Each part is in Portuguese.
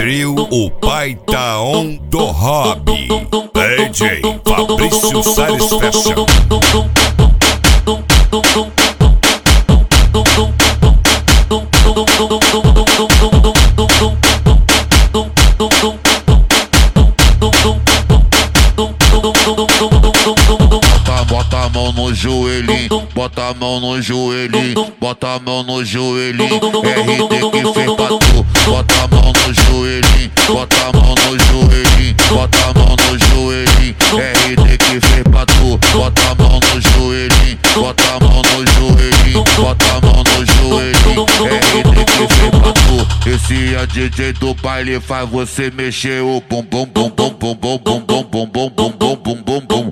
Trio O Pai Tá On do Hobby. DJ Fabrício Salles Fashion. Bota a mão no joelhinho, bota a mão no joelhinho, bota a mão no joelhinho, RD que fez pra tu. Bota a mão no joelhinho, bota a mão no joelhinho, bota a mão no joelhinho, RD que fez pra tu. Bota a mão no joelhinho, bota a mão no joelhinho, bota a mão no joelhinho, RD que fez pra tu. Esse é DJ do baile, faz você mexer o bum bum bum bum bum bum bum bum bum bum bum bum bum bum bum.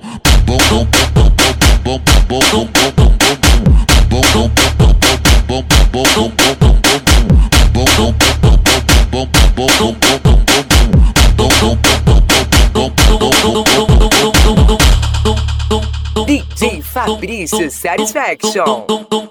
DJ Fabrício Satisfaction.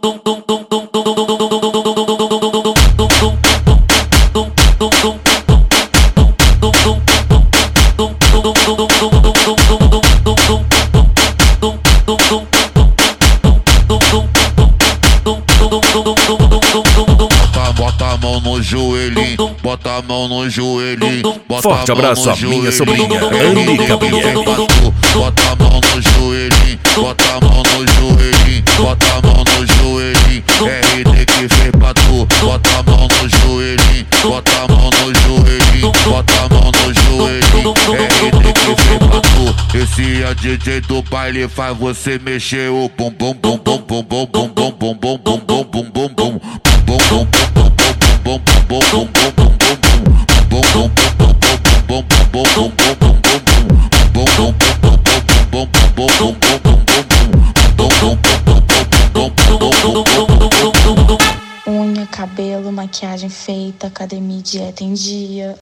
Bota a mão no joelhinho, bota a mão no joelhinho. Forte abraço à minha sobrinha, Anne Gabriele. Bota a mão no joelhinho, bota a mão no joelhinho, bota a mão no joelhinho, RD que fez pra tu. Bota a mão no joelhinho, bota a mão no joelhinho, bota a mão no joelhinho, RD que fez pra tu. Esse é DJ do baile, faz você mexer o bum bum bum bum bum bum bum bum bum bum bum bum bum bum bum. Unha, cabelo, maquiagem feita, academia e dieta em dia.